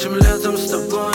этим летом с тобой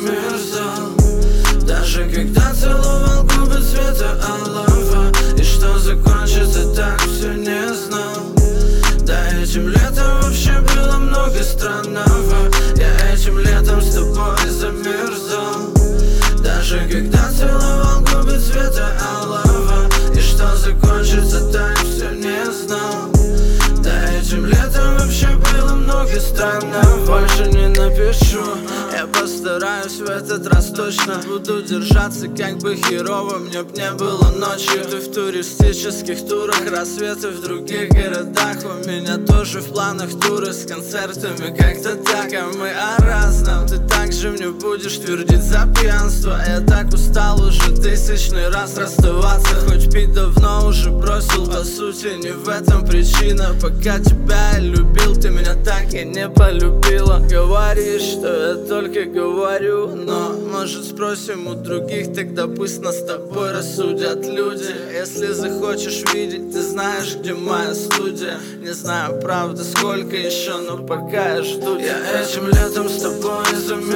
замерзал, даже когда целовал губы цвета алого. И что закончится, так все не знал. Да, этим летом вообще было много странного. Я этим летом с тобой замерзал, даже когда целовал губы цвета алого. И что закончится, так все не знал. Да, этим летом вообще было много странного. Больше не напишу, я постараюсь в этот раз точно. Буду держаться, как бы херово мне б не было ночью. Ты в туристических турах, рассветы в других городах. У меня тоже в планах туры с концертами, как-то так. А мы о разном, ты также мне будешь твердить за пьянство. Я так устал уже тысячный раз расставаться. Хоть пить давно уже бросил, по сути не в этом причина. Пока тебя я любил, ты меня так и не полюбила. Говоришь, что я только говорю, но может спросим у других, тогда пусть нас с тобой рассудят люди. Если захочешь видеть, ты знаешь, где моя студия. Не знаю, правда, сколько еще, но пока я жду тебя. Я этим летом с тобой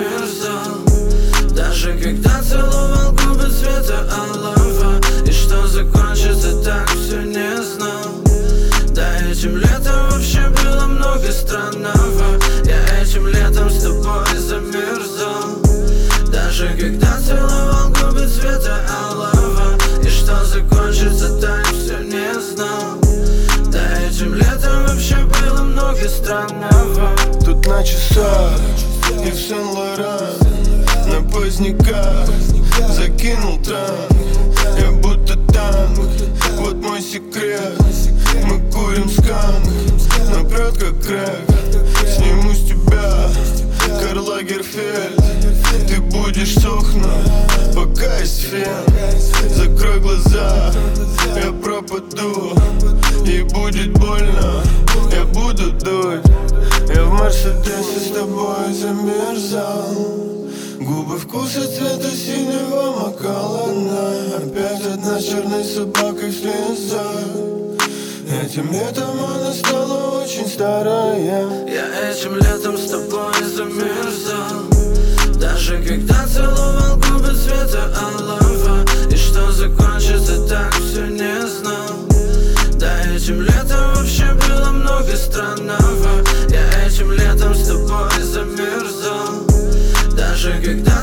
замерзал, даже когда целовал губы цвета алого. И что закончится, так все не знал. Да, этим летом вообще было много странного. Я этим летом с тобой замерзал, даже когда целовал губы цвета алого. И что закончится, так все не знал. Да, этим летом вообще было много странного. Тут на часах и в Сен-Лоран, на поздняках закинул транк. Я будто танк, вот мой секрет. Мы курим сканк, но прет как крэк. Сниму с тебя Карл Лагерфельд. Ты будешь сохнуть, пока есть фен. Закрой глаза, я пропаду. И будет больно, я буду дуть. Я в Мерседесе с тобой замерзал. Губы вкуса цвета синего макалана. Опять одна с черной собакой в слезах. Этим летом она стала очень старая. Я этим летом с тобой замерзал, даже когда целовал губы цвета алого. И что закончится, так все не знал. Да, этим летом вообще было много странного. Я этим летом с тобой замерзал, даже когда